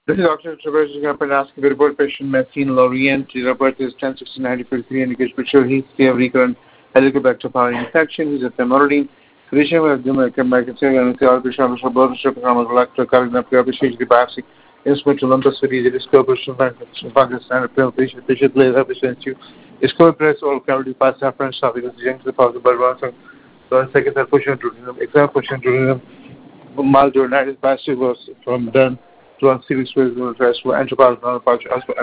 This is Dr. Traversing up and asking the report patient Maxine Lorient. The report is 1069-93 indicates picture heat, fever, recurrent Helicobacter pylori infection. He's a family. Condition with Gimacin and the Archbishop of Blood Strip and Electro Cardiac Appreciation biopsy. Instrumental lumpus city, the discovery of Pakistan, appeal patient, play represents you. Is covered press or cavity past French topic is young to the possible but one second push into exam push into mild urinitis passive was from done to on serious ways of rest for anthropological pouch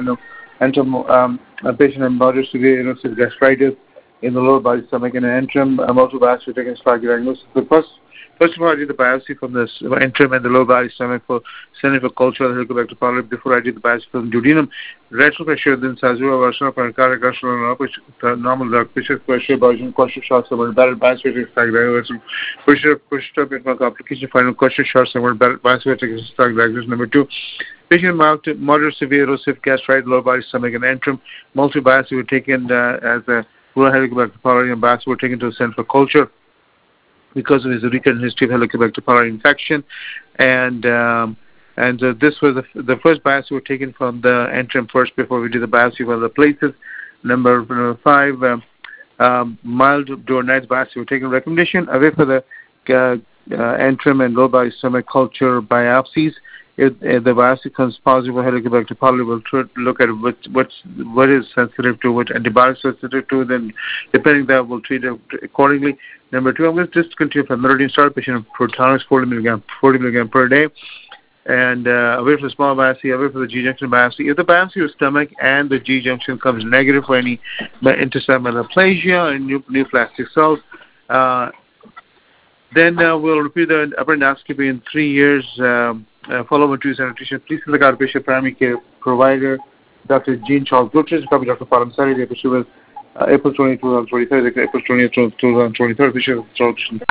a patient in moderate severe invasive gastritis in the lower body, stomach, and an antrum. Also biopsy taken as diagnosis. First of all, I did the biopsy from the antrum and the lower body, stomach for sending for cultural Helicobacter pylori before I did the biopsy from the duodenum. Retro pressure, then Sazua, Varsana, Pankara, Gashla, normal drug, pressure, Bajan, question shots, about battle biopsy, diagnosis, pushed up in complication, final question shots, about biopsy, diagnosis. Number two, patient moderate severe erosive gastritis, lower body, stomach, and antrum. Multiple biopsy were taken as a Helicobacter pylori and biopsy were taken to the center for culture because of his recurrent history of Helicobacter pylori infection, and this was the first biopsy were taken from the antrum first before we did the biopsy for the places. Number five, mild duodenitis biopsy were taken. Recommendation away for the antrum and lower body stomach culture biopsies. If the biopsy comes positive for Helicobacter pylori, we'll look at what is sensitive to, what antibiotics sensitive to, then depending on that, we'll treat it accordingly. Number two, I'm going to discontinue famotidine, start patient of Protonix 40 milligram per day, and away from the small biopsy, away from the G-junction biopsy. If the biopsy of stomach and the G-junction comes negative for any intestinal metaplasia and new plastic cells, then we'll repeat the upper endoscopy in 3 years, follow up with sanitation. Please select our patient primary care provider, Dr. Jean Charles Butchers, copy Dr. Param Sari, the issue was April 20, 2023, April 20, 2023,